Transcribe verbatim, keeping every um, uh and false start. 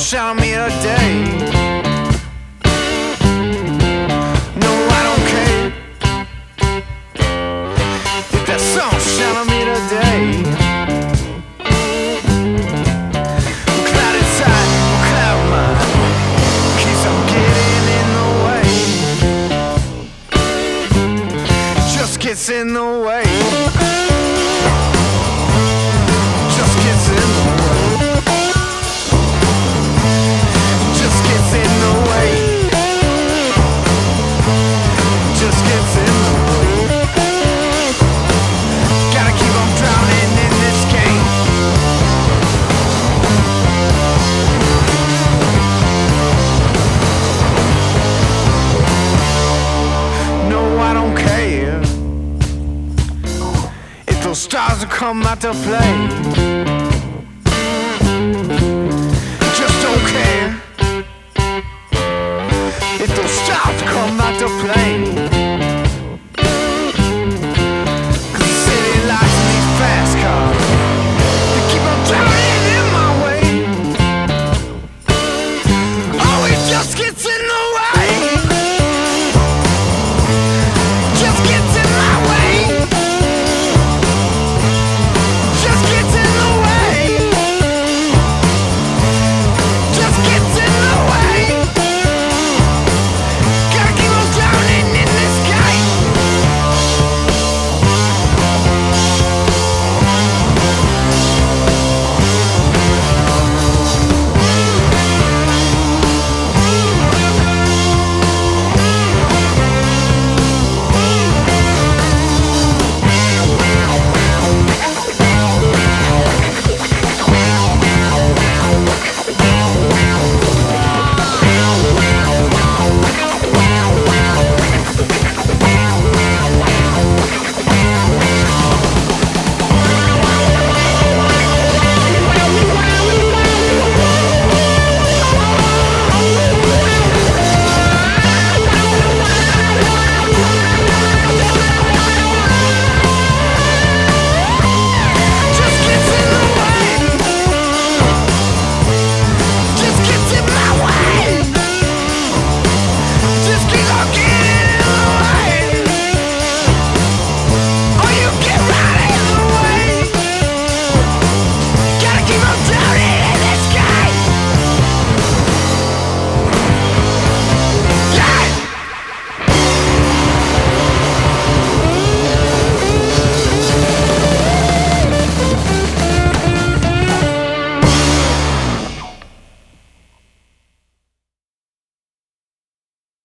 shine on me today. No, I don't care if that sun shine on me today. Cloud inside, cloud mind keeps on getting in the way. Just gets in the way. Just gets in the way. Just gets in the way. Just gets in the way. Gotta keep on drowning in this game. No, I don't care if those stars will come out to play.